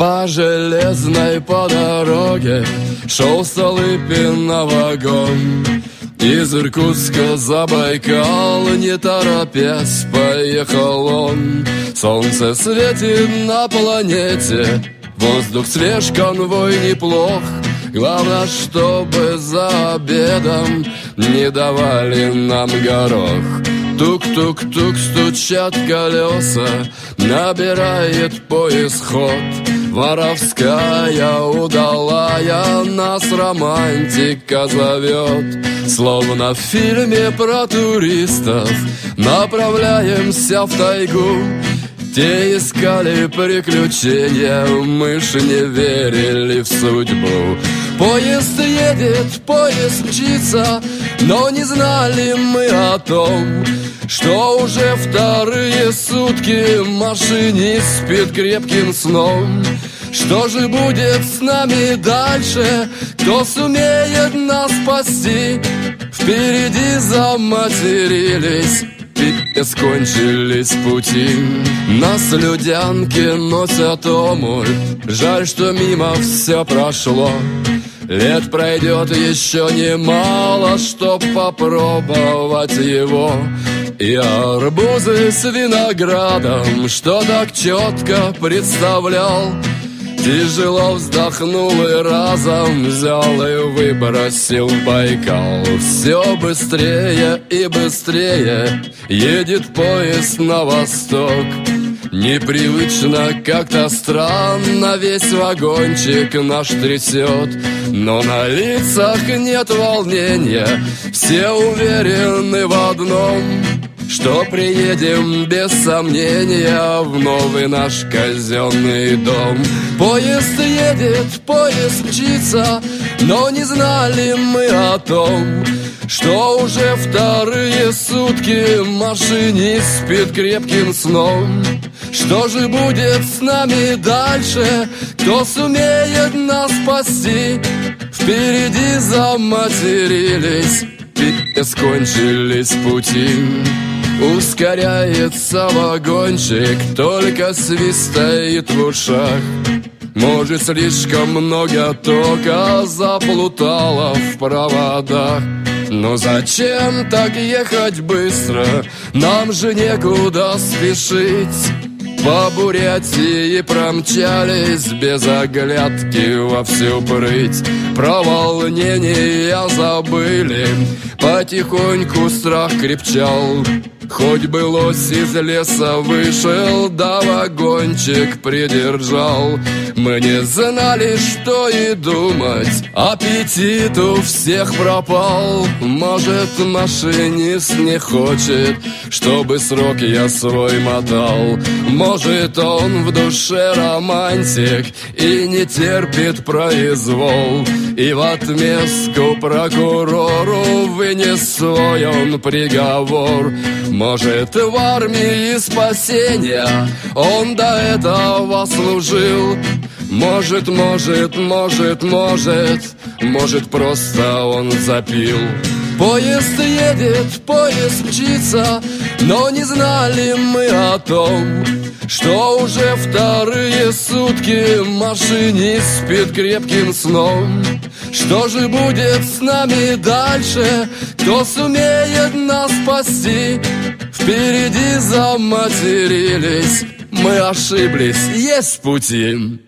По железной по дороге шел Столыпин на вагон. Из Иркутска за Байкал, не торопясь, поехал он. Солнце светит на планете, воздух свеж, конвой неплох. Главное, чтобы за обедом не давали нам горох. Тук-тук-тук стучат колеса, набирает поезд ход. Воровская, удалая, нас романтика зовет. Словно в фильме про туристов направляемся в тайгу. Те искали приключения, мы ж не верили в судьбу. Поезд едет, поезд мчится, но не знали мы о том, что уже вторые сутки машинист спит крепким сном. Что же будет с нами дальше? Кто сумеет нас спасти? Впереди заматерились, скончились пути. Нас людянки носят омуль, жаль, что мимо все прошло. Лет пройдет еще немало, чтоб попробовать его. И арбузы с виноградом, что так четко представлял, тяжело вздохнул и разом взял и выбросил в Байкал. Все быстрее и быстрее едет поезд на восток. Непривычно, как-то странно весь вагончик наш трясет. Но на лицах нет волнения, все уверены в одном, что приедем без сомнения в новый наш казенный дом. Поезд едет, поезд мчится, но не знали мы о том, что уже вторые сутки машинист спит крепким сном. Что же будет с нами дальше? Кто сумеет нас спасти? Впереди заматерились, скончились пути. Ускоряется вагончик, только свистает в ушах. Может, слишком много тока заплутало в проводах. Но зачем так ехать быстро? Нам же некуда спешить. По Бурятии промчались без оглядки во всю прыть. Про волнение забыли, потихоньку страх крепчал. Хоть бы лось из леса вышел, да вагончик придержал. Мы не знали, что и думать, аппетит у всех пропал. Может, машинист не хочет, чтобы срок я свой мотал. Может, он в душе романтик и не терпит произвол. И в отместку прокурору вынес свой он приговор. Может, в армии спасения он до этого служил. Может, просто он запил. Поезд едет, поезд мчится, но не знали мы о том, что уже вторые сутки машинист спит крепким сном. Что же будет с нами дальше? Кто сумеет нас спасти? Впереди заматерились, мы ошиблись, есть пути.